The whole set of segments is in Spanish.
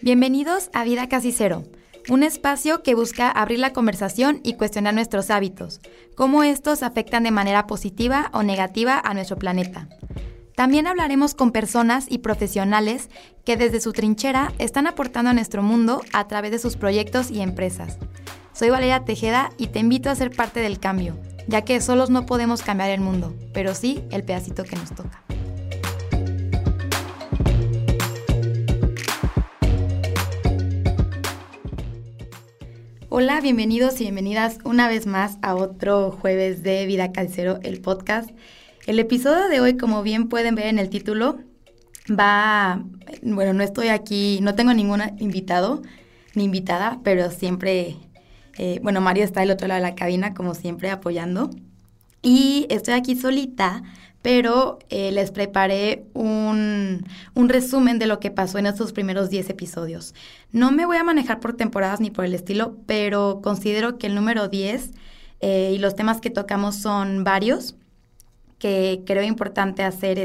Bienvenidos a Vida Casi Cero, un espacio que busca abrir la conversación y cuestionar nuestros hábitos, cómo estos afectan de manera positiva o negativa a nuestro planeta. También hablaremos con personas y profesionales que desde su trinchera están aportando a nuestro mundo a través de sus proyectos y empresas. Soy Valeria Tejeda y te invito a ser parte del cambio, ya que solos no podemos cambiar el mundo, pero sí el pedacito que nos toca. Hola, bienvenidos y bienvenidas una vez más a otro jueves de Vida Casi Cero, el podcast. El episodio de hoy, como bien pueden ver en el título, no estoy aquí, no tengo ningún invitado ni invitada, pero siempre, Mario está del otro lado de la cabina, como siempre, apoyando. Y estoy aquí solita, pero les preparé un resumen de lo que pasó en estos primeros 10 episodios. No me voy a manejar por temporadas ni por el estilo, pero considero que el número 10 y los temas que tocamos son varios, que creo importante hacer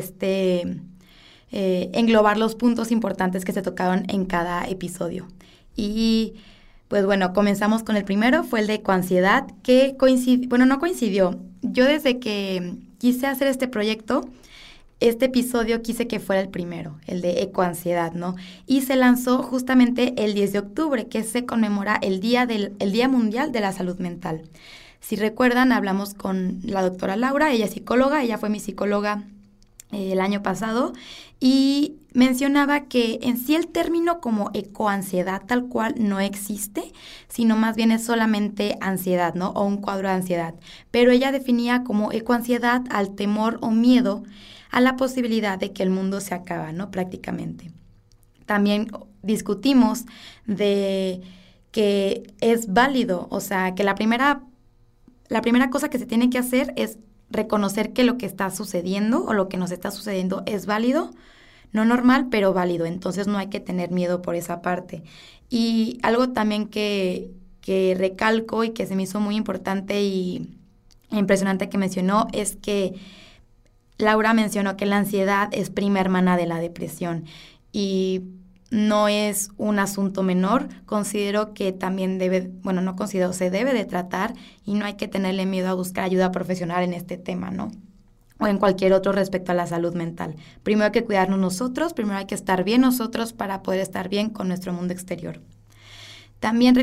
englobar los puntos importantes que se tocaron en cada episodio. Y pues bueno, comenzamos con el primero, fue el de ecoansiedad, que no coincidió. Yo desde que quise hacer este proyecto, este episodio quise que fuera el primero, el de ecoansiedad, ¿no? Y se lanzó justamente el 10 de octubre, que se conmemora el Día Mundial de la Salud Mental. Si recuerdan, hablamos con la doctora Laura, ella es psicóloga, ella fue mi psicóloga el año pasado, y mencionaba que en sí el término como ecoansiedad tal cual no existe, sino más bien es solamente ansiedad, ¿no? O un cuadro de ansiedad. Pero ella definía como ecoansiedad al temor o miedo a la posibilidad de que el mundo se acaba, ¿no? Prácticamente. También discutimos de que es válido, o sea, que la primera cosa que se tiene que hacer es reconocer que lo que está sucediendo o lo que nos está sucediendo es válido, no normal, pero válido. Entonces no hay que tener miedo por esa parte. Y algo también que recalco y que se me hizo muy importante y impresionante que mencionó es que Laura mencionó que la ansiedad es prima hermana de la depresión y no es un asunto menor. Considero que también se debe de tratar y no hay que tenerle miedo a buscar ayuda profesional en este tema, ¿no? O en cualquier otro respecto a la salud mental. Primero hay que cuidarnos nosotros, primero hay que estar bien nosotros para poder estar bien con nuestro mundo exterior. También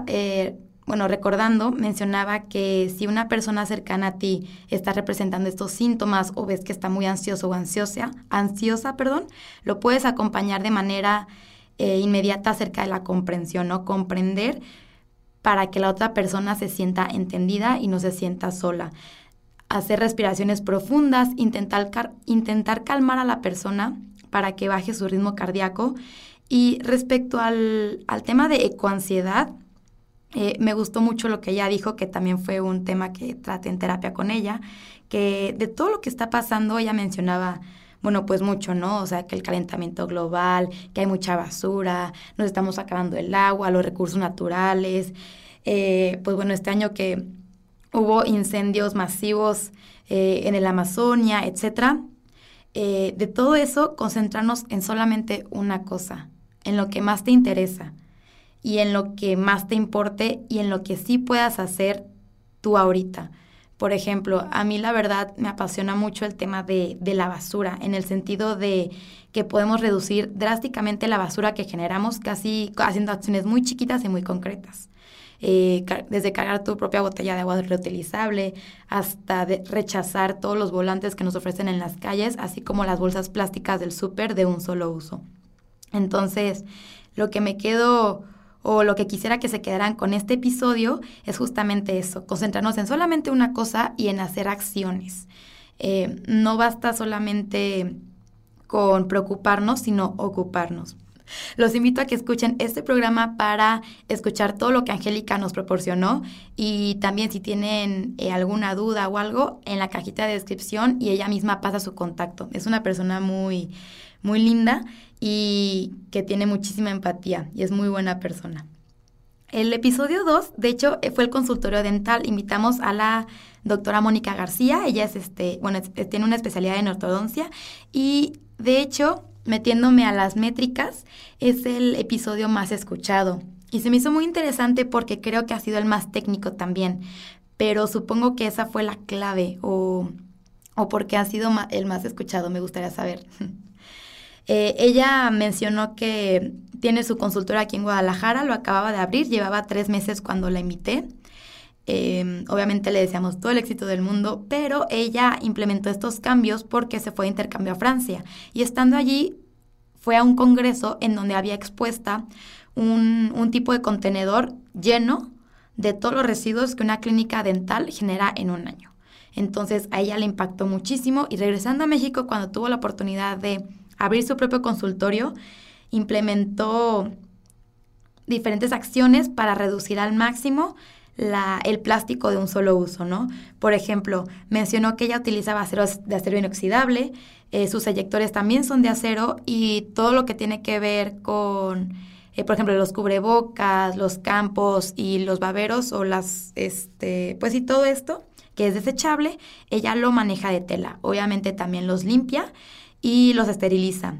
recordando, mencionaba que si una persona cercana a ti está representando estos síntomas o ves que está muy ansioso o ansiosa, lo puedes acompañar de manera inmediata acerca de la comprensión, ¿no? Comprender para que la otra persona se sienta entendida y no se sienta sola. Hacer respiraciones profundas, intentar calmar a la persona para que baje su ritmo cardíaco. Y respecto al tema de ecoansiedad, me gustó mucho lo que ella dijo, que también fue un tema que traté en terapia con ella, que de todo lo que está pasando ella mencionaba, pues mucho, ¿no? O sea, que el calentamiento global, que hay mucha basura, nos estamos acabando el agua, los recursos naturales, este año que hubo incendios masivos en el Amazonia, etcétera. De todo eso, concentrarnos en solamente una cosa, en lo que más te interesa y en lo que más te importe y en lo que sí puedas hacer tú ahorita. Por ejemplo, a mí la verdad me apasiona mucho el tema de la basura, en el sentido de que podemos reducir drásticamente la basura que generamos casi haciendo acciones muy chiquitas y muy concretas. Desde cargar tu propia botella de agua reutilizable hasta rechazar todos los volantes que nos ofrecen en las calles, así como las bolsas plásticas del súper de un solo uso. Entonces, lo que me quedo o lo que quisiera que se quedaran con este episodio es justamente eso, concentrarnos en solamente una cosa y en hacer acciones. No basta solamente con preocuparnos, sino ocuparnos. Los invito a que escuchen este programa para escuchar todo lo que Angélica nos proporcionó y también si tienen alguna duda o algo, en la cajita de descripción y ella misma pasa su contacto. Es una persona muy, muy linda y que tiene muchísima empatía y es muy buena persona. El episodio 2, de hecho, fue el consultorio dental. Invitamos a la doctora Mónica García. Ella es tiene una especialidad en ortodoncia y, de hecho, metiéndome a las métricas, es el episodio más escuchado. Y se me hizo muy interesante porque creo que ha sido el más técnico también. Pero supongo que esa fue la clave o porque ha sido el más escuchado, me gustaría saber. Ella mencionó que tiene su consultora aquí en Guadalajara, lo acababa de abrir, llevaba 3 meses cuando la invité. Obviamente le deseamos todo el éxito del mundo, pero ella implementó estos cambios porque se fue de intercambio a Francia. Y estando allí, fue a un congreso en donde había expuesta un tipo de contenedor lleno de todos los residuos que una clínica dental genera en un año. Entonces a ella le impactó muchísimo y regresando a México, cuando tuvo la oportunidad de abrir su propio consultorio, implementó diferentes acciones para reducir al máximo el plástico de un solo uso, ¿no? Por ejemplo, mencionó que ella utilizaba acero de acero inoxidable, sus eyectores también son de acero y todo lo que tiene que ver con, por ejemplo, los cubrebocas, los campos y los baberos o pues y todo esto que es desechable, ella lo maneja de tela. Obviamente también los limpia y los esteriliza.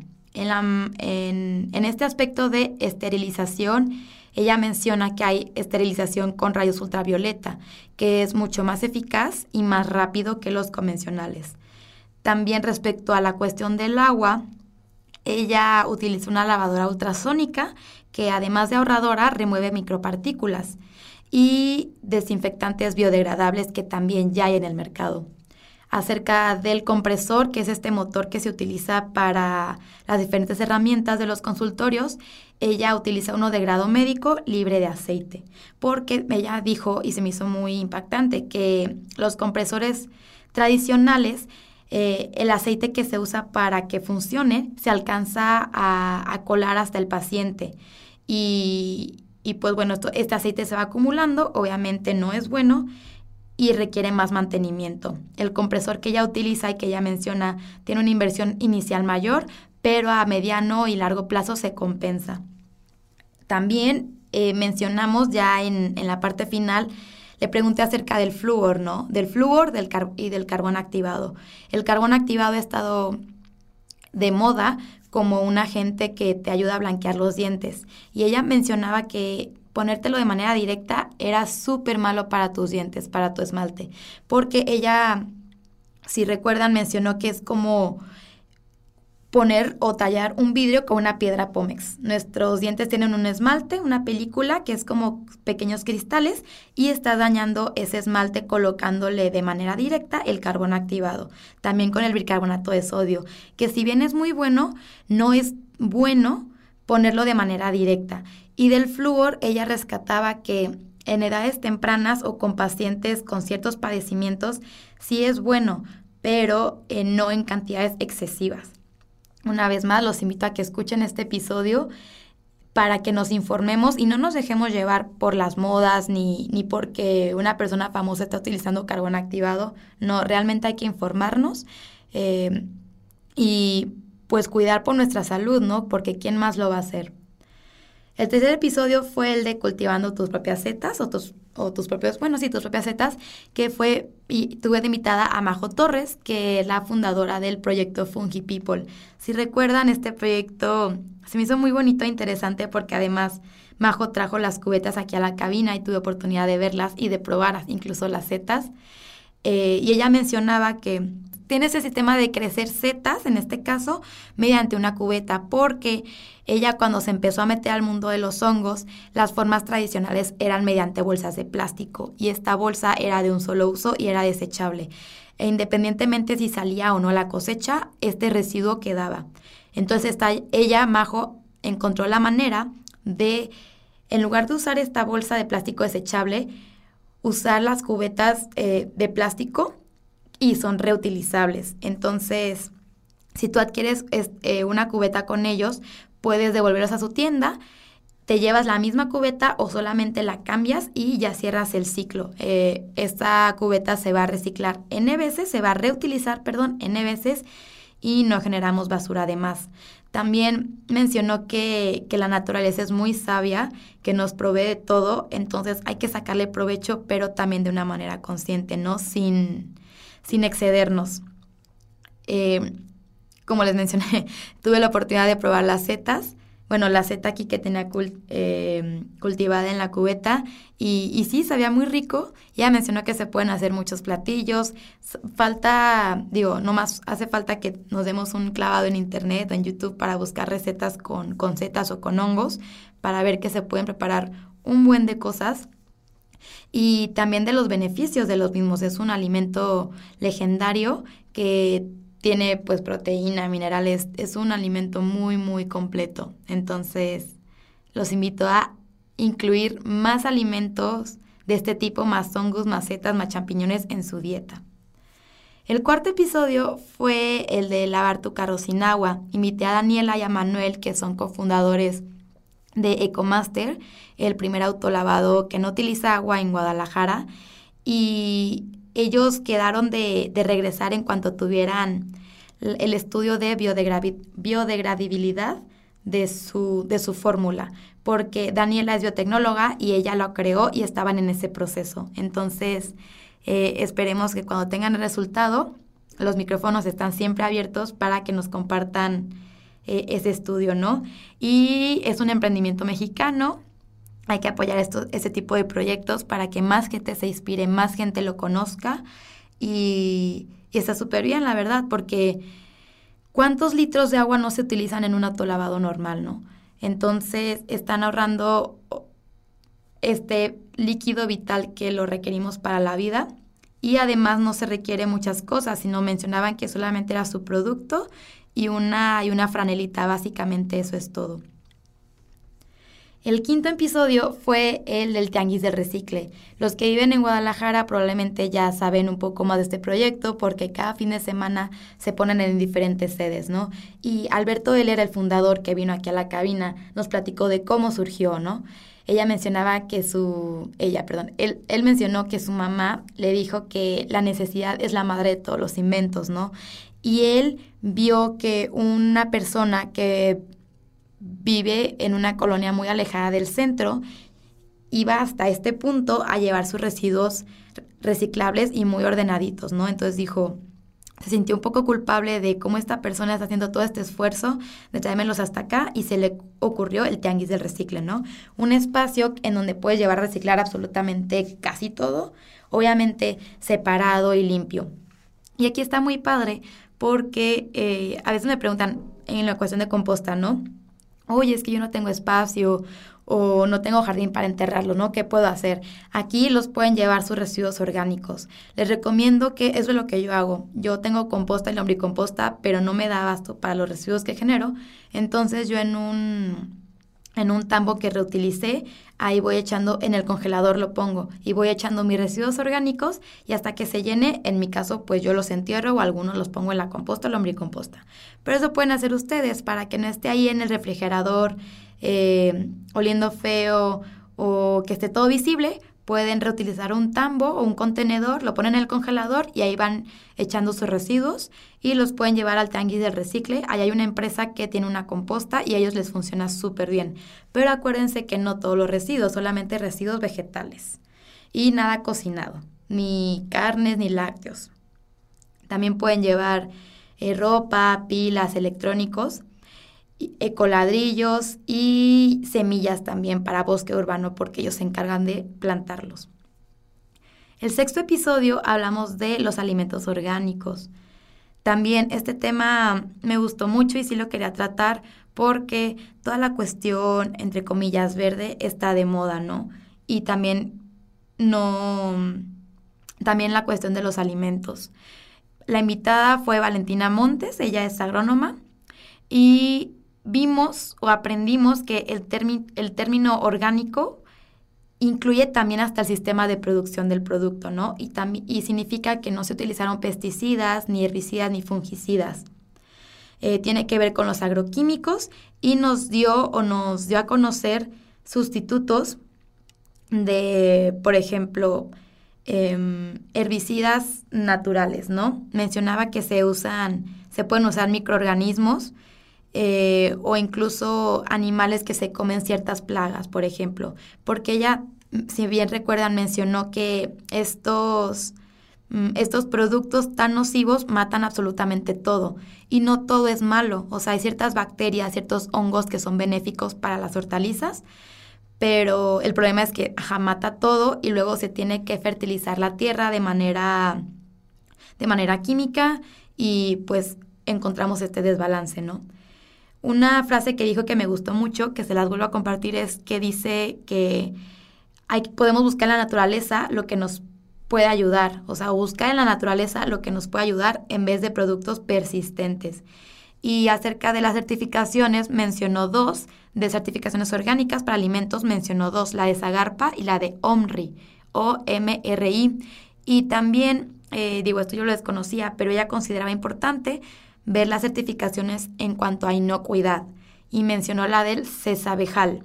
En este aspecto de esterilización, ella menciona que hay esterilización con rayos ultravioleta, que es mucho más eficaz y más rápido que los convencionales. También respecto a la cuestión del agua, ella utiliza una lavadora ultrasónica que además de ahorradora remueve micropartículas y desinfectantes biodegradables que también ya hay en el mercado. Acerca del compresor, que es este motor que se utiliza para las diferentes herramientas de los consultorios, ella utiliza uno de grado médico libre de aceite, porque ella dijo, y se me hizo muy impactante, que los compresores tradicionales, el aceite que se usa para que funcione, se alcanza a colar hasta el paciente. Y pues bueno, este aceite se va acumulando, obviamente no es bueno, y requiere más mantenimiento. El compresor que ella utiliza y que ella menciona tiene una inversión inicial mayor, pero a mediano y largo plazo se compensa. También mencionamos ya en la parte final, le pregunté acerca del flúor, ¿no? Del flúor y del carbón activado. El carbón activado ha estado de moda como un agente que te ayuda a blanquear los dientes. Y ella mencionaba que ponértelo de manera directa era súper malo para tus dientes, para tu esmalte, porque ella, si recuerdan, mencionó que es como poner o tallar un vidrio con una piedra Pómex. Nuestros dientes tienen un esmalte, una película que es como pequeños cristales y está dañando ese esmalte colocándole de manera directa el carbón activado. También con el bicarbonato de sodio, que si bien es muy bueno, no es bueno ponerlo de manera directa. Y del flúor, ella rescataba que en edades tempranas o con pacientes con ciertos padecimientos sí es bueno, pero no en cantidades excesivas. Una vez más, los invito a que escuchen este episodio para que nos informemos y no nos dejemos llevar por las modas ni porque una persona famosa está utilizando carbón activado. No, realmente hay que informarnos y pues cuidar por nuestra salud, ¿no? Porque ¿quién más lo va a hacer? El tercer episodio fue el de cultivando tus propias setas tus propias setas, que fue, y tuve de invitada a Majo Torres, que es la fundadora del proyecto Fungi People. Si recuerdan, este proyecto se me hizo muy bonito e interesante porque además Majo trajo las cubetas aquí a la cabina y tuve oportunidad de verlas y de probar incluso las setas. Y ella mencionaba que tiene ese sistema de crecer setas, en este caso, mediante una cubeta, porque ella cuando se empezó a meter al mundo de los hongos, las formas tradicionales eran mediante bolsas de plástico y esta bolsa era de un solo uso y era desechable. E independientemente si salía o no la cosecha, este residuo quedaba. Entonces ella, Majo, encontró la manera de, en lugar de usar esta bolsa de plástico desechable, usar las cubetas de plástico y son reutilizables. Entonces, si tú adquieres una cubeta con ellos, puedes devolverlos a su tienda, te llevas la misma cubeta o solamente la cambias y ya cierras el ciclo. Esta cubeta se va a reciclar N veces, se va a reutilizar, N veces y no generamos basura de más. También mencionó que la naturaleza es muy sabia, que nos provee de todo, entonces hay que sacarle provecho, pero también de una manera consciente, ¿no? Sin excedernos. como les mencioné, tuve la oportunidad de probar las setas. Bueno, la seta aquí que tenía cultivada en la cubeta y sí, sabía muy rico. Ya mencionó que se pueden hacer muchos platillos. Nomás hace falta que nos demos un clavado en internet o en YouTube para buscar recetas con setas o con hongos para ver que se pueden preparar un buen de cosas. Y también de los beneficios de los mismos. Es un alimento legendario que tiene pues proteína, minerales, es un alimento muy, muy completo. Entonces, los invito a incluir más alimentos de este tipo, más hongos, más setas, más champiñones en su dieta. El cuarto episodio fue el de lavar tu carro sin agua. Invité a Daniela y a Manuel, que son cofundadores de EcoMaster, el primer autolavado que no utiliza agua en Guadalajara, y ellos quedaron de regresar en cuanto tuvieran el estudio de biodegradabilidad de su fórmula, porque Daniela es biotecnóloga y ella lo creó y estaban en ese proceso. Entonces, esperemos que cuando tengan el resultado, los micrófonos están siempre abiertos para que nos compartan ese estudio, ¿no? Y es un emprendimiento mexicano. Hay que apoyar ese tipo de proyectos para que más gente se inspire, más gente lo conozca y está súper bien, la verdad, porque ¿cuántos litros de agua no se utilizan en un autolavado normal, no? Entonces están ahorrando este líquido vital que lo requerimos para la vida y además no se requiere muchas cosas, sino mencionaban que solamente era su producto y una franelita, básicamente eso es todo. El quinto episodio fue el del Tianguis del Recicle. Los que viven en Guadalajara probablemente ya saben un poco más de este proyecto porque cada fin de semana se ponen en diferentes sedes, ¿no? Y Alberto, él era el fundador que vino aquí a la cabina, nos platicó de cómo surgió, ¿no? Él mencionó que su mamá le dijo que la necesidad es la madre de todos los inventos, ¿no? Y él vio que una persona que vive en una colonia muy alejada del centro, iba hasta este punto a llevar sus residuos reciclables y muy ordenaditos, ¿no? Entonces se sintió un poco culpable de cómo esta persona está haciendo todo este esfuerzo de traérmelos hasta acá y se le ocurrió el Tianguis del Recicle, ¿no? Un espacio en donde puedes llevar a reciclar absolutamente casi todo, obviamente separado y limpio. Y aquí está muy padre porque a veces me preguntan en la cuestión de composta, ¿no? Oye, es que yo no tengo espacio o no tengo jardín para enterrarlo, ¿no? ¿Qué puedo hacer? Aquí los pueden llevar sus residuos orgánicos. Les recomiendo que eso es lo que yo hago. Yo tengo composta y lombricomposta, pero no me da abasto para los residuos que genero. Entonces yo en un tambo que reutilicé, ahí voy echando, en el congelador lo pongo y voy echando mis residuos orgánicos y hasta que se llene, en mi caso, pues yo los entierro o algunos los pongo en la composta o lombricomposta. Pero eso pueden hacer ustedes para que no esté ahí en el refrigerador oliendo feo o que esté todo visible. Pueden reutilizar un tambo o un contenedor, lo ponen en el congelador y ahí van echando sus residuos y los pueden llevar al Tianguis del Recicle. Ahí hay una empresa que tiene una composta y a ellos les funciona súper bien. Pero acuérdense que no todos los residuos, solamente residuos vegetales y nada cocinado, ni carnes ni lácteos. También pueden llevar ropa, pilas, electrónicos, ecoladrillos y semillas también para bosque urbano porque ellos se encargan de plantarlos. El sexto episodio hablamos de los alimentos orgánicos. También este tema me gustó mucho y sí lo quería tratar porque toda la cuestión, entre comillas, verde está de moda, ¿no? Y también la cuestión de los alimentos. La invitada fue Valentina Montes, ella es agrónoma y vimos o aprendimos que el término orgánico incluye también hasta el sistema de producción del producto, ¿no? Y significa que no se utilizaron pesticidas, ni herbicidas, ni fungicidas. Tiene que ver con los agroquímicos y nos dio a conocer sustitutos de, por ejemplo, herbicidas naturales, ¿no? Mencionaba que se pueden usar microorganismos o incluso animales que se comen ciertas plagas, por ejemplo, porque ella, si bien recuerdan, mencionó que estos estos productos tan nocivos matan absolutamente todo y no todo es malo, o sea, hay ciertas bacterias, ciertos hongos que son benéficos para las hortalizas, pero el problema es que mata todo y luego se tiene que fertilizar la tierra de manera química y pues encontramos este desbalance, ¿no? Una frase que dijo que me gustó mucho, que se las vuelvo a compartir, es que dice que podemos buscar en la naturaleza lo que nos puede ayudar, o sea, buscar en la naturaleza lo que nos puede ayudar en vez de productos persistentes. Y acerca de las certificaciones, mencionó 2, de certificaciones orgánicas para alimentos, mencionó 2, la de Zagarpa y la de OMRI, OMRI. Y también, esto yo lo desconocía, pero ella consideraba importante ver las certificaciones en cuanto a inocuidad. Y mencionó la del Cesavejal,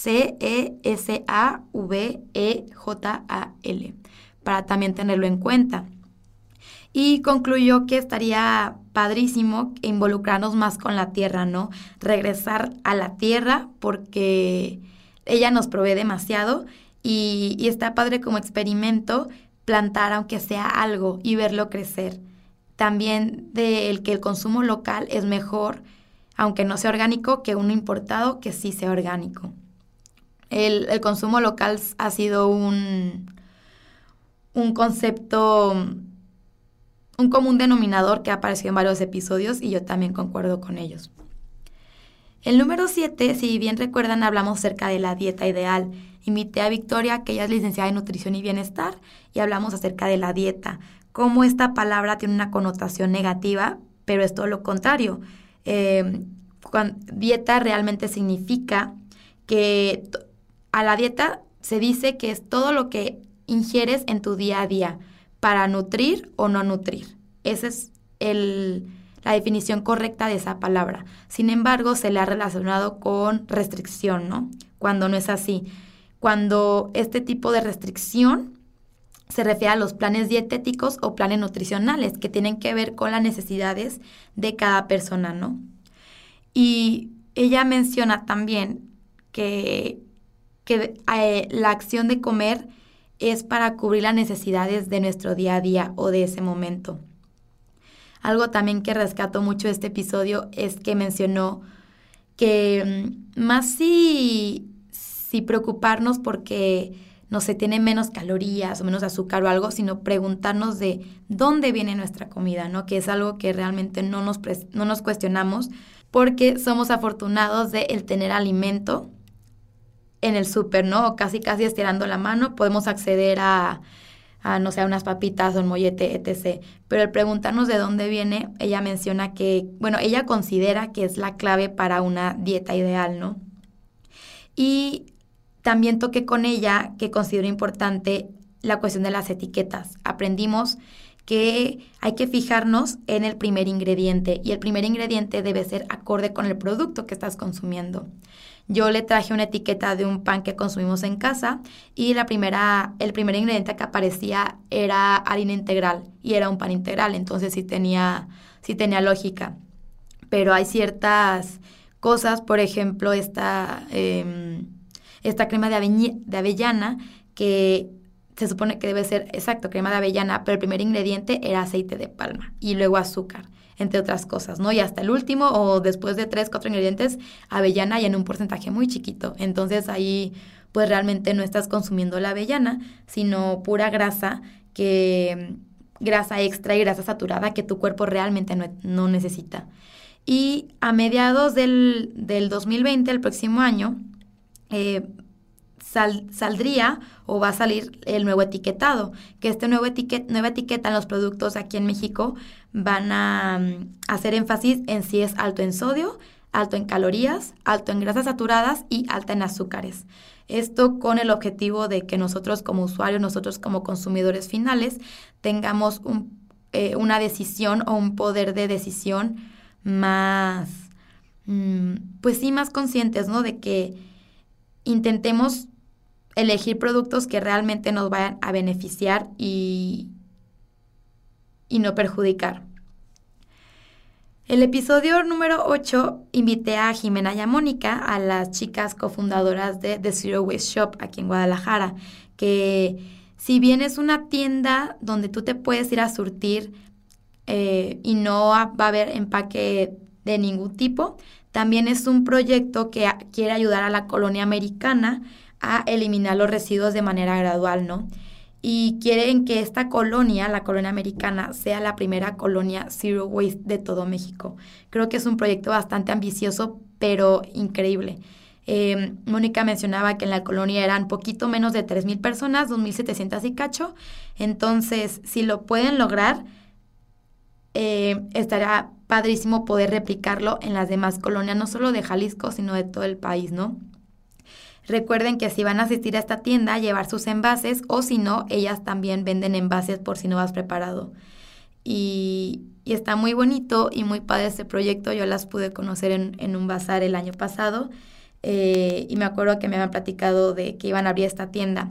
CESAVEJAL, para también tenerlo en cuenta. Y concluyó que estaría padrísimo involucrarnos más con la tierra, ¿no? Regresar a la tierra porque ella nos provee demasiado y está padre como experimento plantar aunque sea algo y verlo crecer. También que el consumo local es mejor, aunque no sea orgánico, que uno importado que sí sea orgánico. El consumo local ha sido un concepto, un común denominador que ha aparecido en varios episodios y yo también concuerdo con ellos. El número 7, si bien recuerdan, hablamos acerca de la dieta ideal. Invité a Victoria, que ella es licenciada en Nutrición y Bienestar, y hablamos acerca de la dieta. Cómo esta palabra tiene una connotación negativa, pero es todo lo contrario. Dieta realmente significa que a la dieta se dice que es todo lo que ingieres en tu día a día para nutrir o no nutrir. Esa es la definición correcta de esa palabra. Sin embargo, se le ha relacionado con restricción, ¿no? Cuando no es así. Cuando este tipo de restricción se refiere a los planes dietéticos o planes nutricionales que tienen que ver con las necesidades de cada persona, ¿no? Y ella menciona también que la acción de comer es para cubrir las necesidades de nuestro día a día o de ese momento. Algo también que rescato mucho de este episodio es que mencionó que más si preocuparnos porque no se tiene menos calorías o menos azúcar o algo, sino preguntarnos de dónde viene nuestra comida, ¿no? Que es algo que realmente no nos cuestionamos porque somos afortunados de el tener alimento en el súper, ¿no? O casi estirando la mano podemos acceder a no sé, a unas papitas o un mollete, etc. Pero el preguntarnos de dónde viene, ella menciona que, ella considera que es la clave para una dieta ideal, ¿no? Y también toqué con ella que considero importante la cuestión de las etiquetas. Aprendimos que hay que fijarnos en el primer ingrediente y el primer ingrediente debe ser acorde con el producto que estás consumiendo. Yo le traje una etiqueta de un pan que consumimos en casa y el primer ingrediente que aparecía era harina integral y era un pan integral, entonces sí tenía lógica. Pero hay ciertas cosas, por ejemplo, esta crema de avellana que se supone que debe ser, exacto, crema de avellana, pero el primer ingrediente era aceite de palma y luego azúcar, entre otras cosas, ¿no? Y hasta el último o después de 3, 4 ingredientes, avellana y en un porcentaje muy chiquito. Entonces ahí pues realmente no estás consumiendo la avellana, sino pura grasa extra y grasa saturada que tu cuerpo realmente no necesita. Y a mediados del 2020, el próximo año, saldría o va a salir el nuevo etiquetado, que nueva etiqueta en los productos aquí en México van a hacer énfasis en si es alto en sodio, alto en calorías, alto en grasas saturadas y alta en azúcares. Esto con el objetivo de que nosotros como usuarios, nosotros como consumidores finales, tengamos una decisión o un poder de decisión más, pues sí, más conscientes, ¿no? De que intentemos elegir productos que realmente nos vayan a beneficiar y no perjudicar. El episodio número 8 invité a Jimena y a Mónica, a las chicas cofundadoras de The Zero Waste Shop aquí en Guadalajara, que Si bien es una tienda donde tú te puedes ir a surtir y no va a haber empaque de ningún tipo, también es un proyecto que quiere ayudar a la colonia americana a eliminar los residuos de manera gradual, ¿no? Y quieren que esta colonia, la colonia americana, sea la primera colonia Zero Waste de todo México. Creo que es un proyecto bastante ambicioso, pero increíble. Mónica mencionaba que en la colonia eran poquito menos de 3,000 personas, 2,700 y cacho. Entonces, si lo pueden lograr, estará padrísimo poder replicarlo en las demás colonias, no solo de Jalisco, sino de todo el país, ¿no? Recuerden que si van a asistir a esta tienda, llevar sus envases, o si no, ellas también venden envases por si no vas preparado. Y está muy bonito y muy padre este proyecto. Yo las pude conocer en un bazar el año pasado, y me acuerdo que me habían platicado de que iban a abrir esta tienda.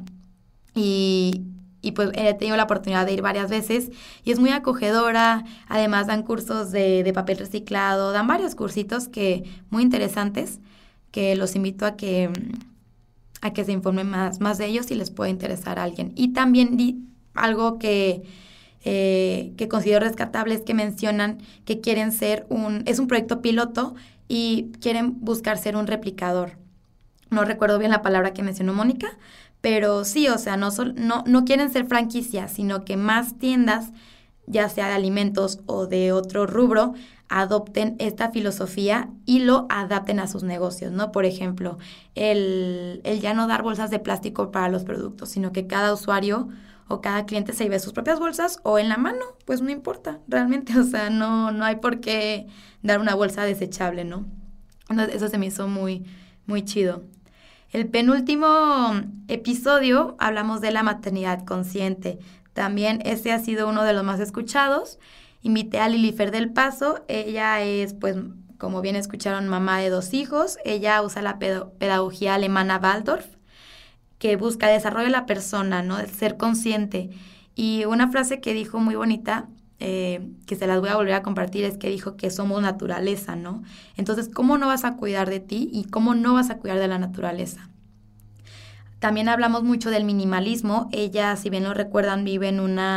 Y pues he tenido la oportunidad de ir varias veces y es muy acogedora. Además dan cursos de papel reciclado, dan varios cursitos que muy interesantes, que los invito a que se informen más de ellos si les puede interesar a alguien. Y también algo que considero rescatable es que mencionan que quieren es un proyecto piloto y quieren buscar ser un replicador. No recuerdo bien la palabra que mencionó Mónica, pero sí, o sea, no quieren ser franquicias, sino que más tiendas, ya sea de alimentos o de otro rubro, adopten esta filosofía y lo adapten a sus negocios, ¿no? Por ejemplo, el ya no dar bolsas de plástico para los productos, sino que cada usuario o cada cliente se lleve sus propias bolsas o en la mano, pues no importa, realmente, o sea, no hay por qué dar una bolsa desechable, ¿no? Entonces, eso se me hizo muy, muy chido. El penúltimo episodio hablamos de la maternidad consciente. También ese ha sido uno de los más escuchados. Invité a Lilifer del Paso. Ella es, pues, como bien escucharon, mamá de 2 hijos. Ella usa la pedagogía alemana Waldorf, que busca el desarrollo de la persona, ¿no? De ser consciente. Y una frase que dijo muy bonita, que se las voy a volver a compartir, es que dijo que somos naturaleza, ¿no? Entonces, ¿cómo no vas a cuidar de ti y cómo no vas a cuidar de la naturaleza? También hablamos mucho del minimalismo. Ella, si bien lo recuerdan, vive en un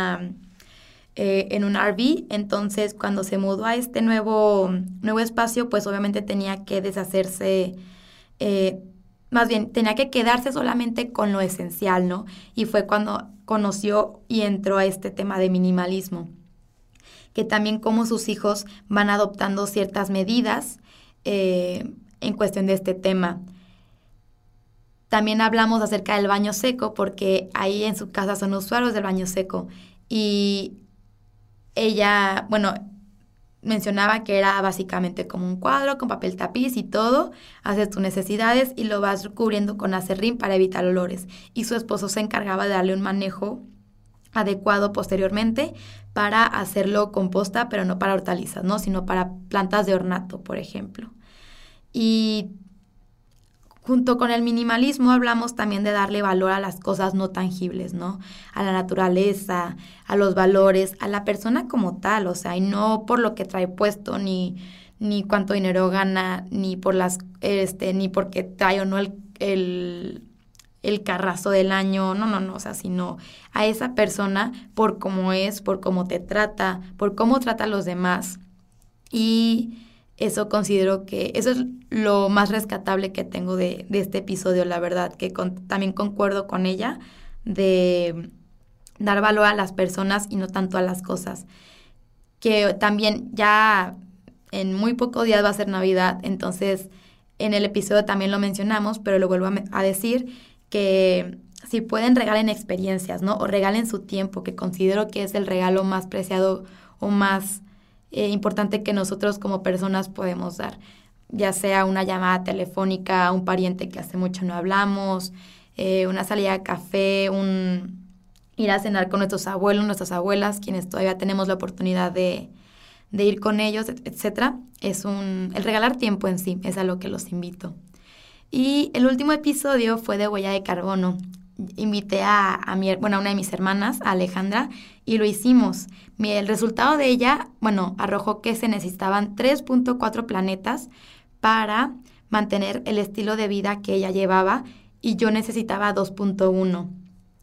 RV, entonces cuando se mudó a este nuevo espacio, pues obviamente tenía que deshacerse, más bien tenía que quedarse solamente con lo esencial, ¿no? Y fue cuando conoció y entró a este tema de minimalismo, que también como sus hijos van adoptando ciertas medidas en cuestión de este tema. También hablamos acerca del baño seco, porque ahí en su casa son usuarios del baño seco. Y ella, bueno, mencionaba que era básicamente como un cuadro con papel tapiz y todo. Haces tus necesidades y lo vas cubriendo con acerrín para evitar olores. Y su esposo se encargaba de darle un manejo adecuado posteriormente para hacerlo composta, pero no para hortalizas, ¿no? Sino para plantas de ornato, por ejemplo. Y junto con el minimalismo hablamos también de darle valor a las cosas no tangibles, ¿no? A la naturaleza, a los valores, a la persona como tal, o sea, y no por lo que trae puesto, ni cuánto dinero gana, ni por ni porque trae o no el carrazo del año, no, o sea, sino a esa persona por cómo es, por cómo te trata, por cómo trata a los demás. Y eso considero que eso es lo más rescatable que tengo de este episodio, la verdad, que también concuerdo con ella de dar valor a las personas y no tanto a las cosas. Que también ya en muy pocos días va a ser Navidad, entonces en el episodio también lo mencionamos, pero lo vuelvo a decir, que si pueden regalen experiencias, ¿no? O regalen su tiempo, que considero que es el regalo más preciado o más importante que nosotros como personas podemos dar, ya sea una llamada telefónica a un pariente que hace mucho no hablamos, una salida a café, ir a cenar con nuestros abuelos, nuestras abuelas, quienes todavía tenemos la oportunidad de ir con ellos, etcétera. El regalar tiempo en sí es a lo que los invito. Y el último episodio fue de huella de carbono. Invité a una de mis hermanas, a Alejandra, y lo hicimos. El resultado de ella, arrojó que se necesitaban 3.4 planetas para mantener el estilo de vida que ella llevaba y yo necesitaba 2.1.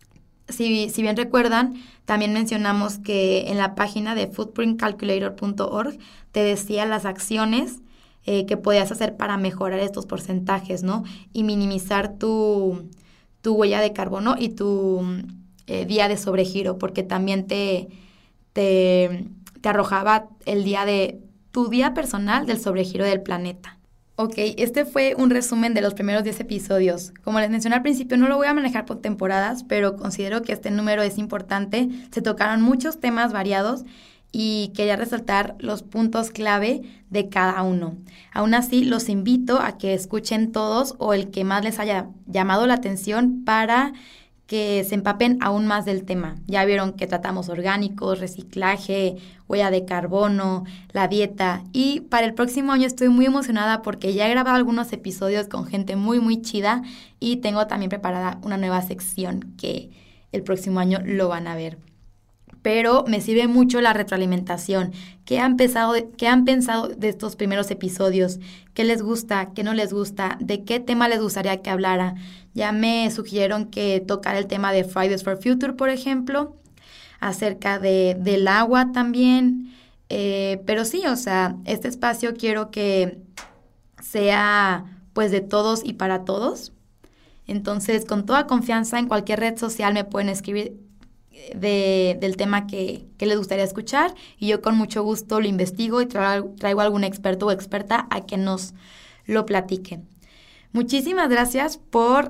si bien recuerdan, también mencionamos que en la página de footprintcalculator.org te decía las acciones que podías hacer para mejorar estos porcentajes, ¿no? Y minimizar tu huella de carbono y tu día de sobregiro, porque también te arrojaba el día de tu día personal del sobregiro del planeta. Ok, este fue un resumen de los primeros 10 episodios. Como les mencioné al principio, no lo voy a manejar por temporadas, pero considero que este número es importante. Se tocaron muchos temas variados y quería resaltar los puntos clave de cada uno. Aún así, los invito a que escuchen todos o el que más les haya llamado la atención para que se empapen aún más del tema. Ya vieron que tratamos orgánicos, reciclaje, huella de carbono, la dieta, y para el próximo año estoy muy emocionada porque ya he grabado algunos episodios con gente muy muy chida y tengo también preparada una nueva sección que el próximo año lo van a ver. Pero me sirve mucho la retroalimentación. ¿Qué han pensado de estos primeros episodios? ¿Qué les gusta? ¿Qué no les gusta? ¿De qué tema les gustaría que hablara? Ya me sugirieron que tocara el tema de Fridays for Future, por ejemplo, acerca del agua también. Pero sí, o sea, este espacio quiero que sea pues de todos y para todos. Entonces, con toda confianza en cualquier red social me pueden escribir del tema que les gustaría escuchar y yo con mucho gusto lo investigo y traigo algún experto o experta a que nos lo platiquen. Muchísimas gracias por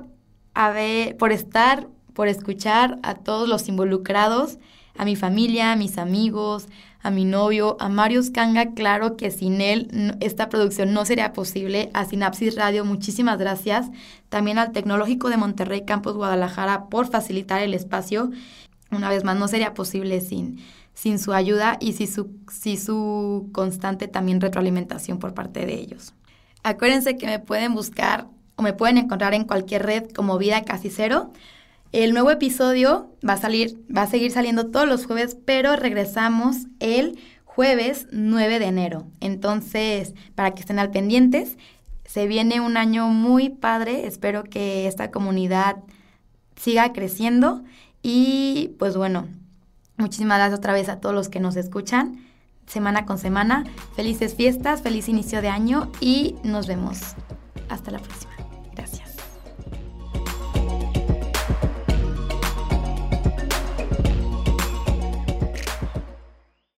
escuchar a todos los involucrados, a mi familia, a mis amigos, a mi novio, a Marius Kanga. Claro que sin él esta producción no sería posible. A Sinapsis Radio, muchísimas gracias. También al Tecnológico de Monterrey, Campus Guadalajara, por facilitar el espacio. Una vez más, no sería posible sin su ayuda y sin su constante también retroalimentación por parte de ellos. Acuérdense que me pueden buscar o me pueden encontrar en cualquier red como Vida Casi Cero. El nuevo episodio va a seguir saliendo todos los jueves, pero regresamos el jueves 9 de enero. Entonces, para que estén al pendientes, se viene un año muy padre. Espero que esta comunidad siga creciendo. Y pues bueno, muchísimas gracias otra vez a todos los que nos escuchan semana con semana. Felices fiestas, feliz inicio de año y nos vemos. Hasta la próxima.